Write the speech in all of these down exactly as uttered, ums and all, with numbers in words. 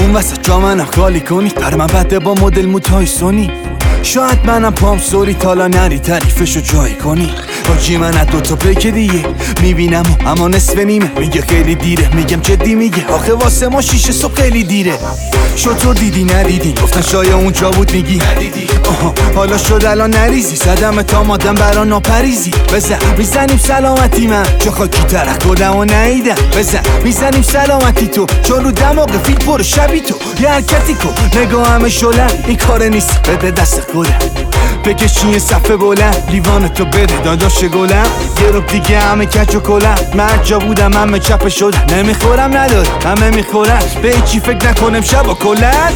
اون وسط جا منم خالی کنی، بر من بده با مدل موتای سونی. شاید منم پام سوری تالا نری تعریفشو جایی کنی. حاجی من از دوتا پیک دیگه میبینم اما نصف نیمه. میگه خیلی دیره، میگم جدی میگه آخه واسه ما شیشه صبح خیلی دیره. شطور دیدی ندیدی، گفتن شاید اونجا بود میگی ندیدی. آها حالا شد الان نریزی، صدم تا مادم برا ناپریزی. بزن میزنیم سلامتی من چون خاکی ترک کدم و نیدم. بزن میزنیم سلامتی تو چون رو دماغ فیل پر شبی تو. یه حرکتی کن نگاه همه شلن، این کار نیست بده دست خودم. بکشی یه صفحه بلند، لیوان تو بده داداش گلم. یه رو دیگه همه کچ و کلم، من جا بودم همه چپ شدم. نمیخورم نداره همه میخورن، به هیچی فکر نکنم شب و کلن.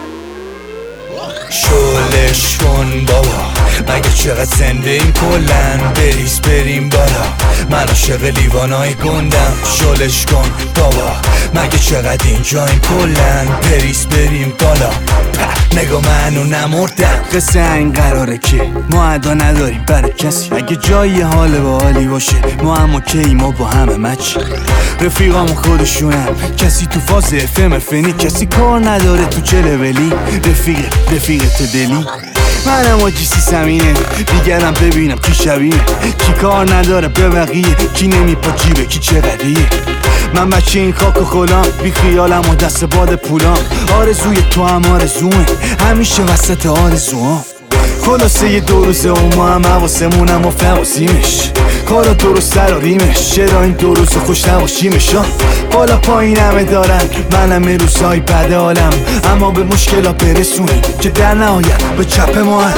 شلش کن بابا مگه چقدر زنده این کلن. بریز بریم بالا من عاشق لیوانای گندم. شلش کن بابا مگه چقدر اینجا این کلن. بریز بریم بالا نگاه منو نمردم. قصه این قراره که ما ادا نداریم برای کسی. اگه جایی حال با حالی باشه ما هم اوکی، ما با همه مچ. رفیقامو خودشونم کسی تو فاز افم فنی، کسی کار نداره تو چه لولی. رفیق رفیق تو دلی منم آجی سی سمینه، دیگرم ببینم کی شبیه. کی کار نداره به بقیه، کی نمیپا جیبه کی چقدریه. من بچه این خاک و خلام، بی خیالم و دست باد پولام. آرزوی تو هم آرزومه، همیشه وسط آرزوام. خلاصه یه دو روزه و ما هم حواسمونم و فواسیمش. کارا درست در ریمش، چرا این دو روز خوش نباشیمش. بالا پایین همه دارن، منم روزهای بد حالم. اما به مشکلات برسونیم که در نهایت به چپ ما هم.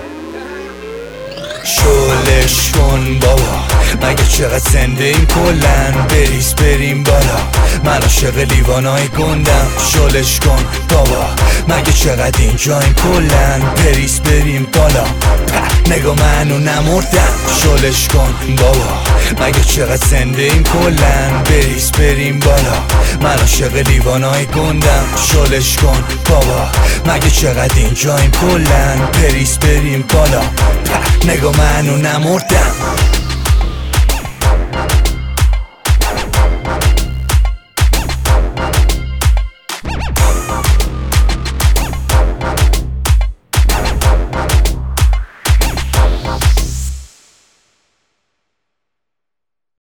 شلش کن بابا مگه چقدر زنده این کلن. بریز بریم بالا من عاشق لیوانای گندم. شلش کن بابا مگه چقدر اینجا این کلن. بریز بریم بالا نگاه منو نمردم. شلش کن بابا مگه چقدر زنده این کلن. بریز بریم بالا من عاشق لیوانای گندم. شلش کن بابا مگه چقدر اینجا این کلن. بریز بریم بالا نگاه منو نمردم.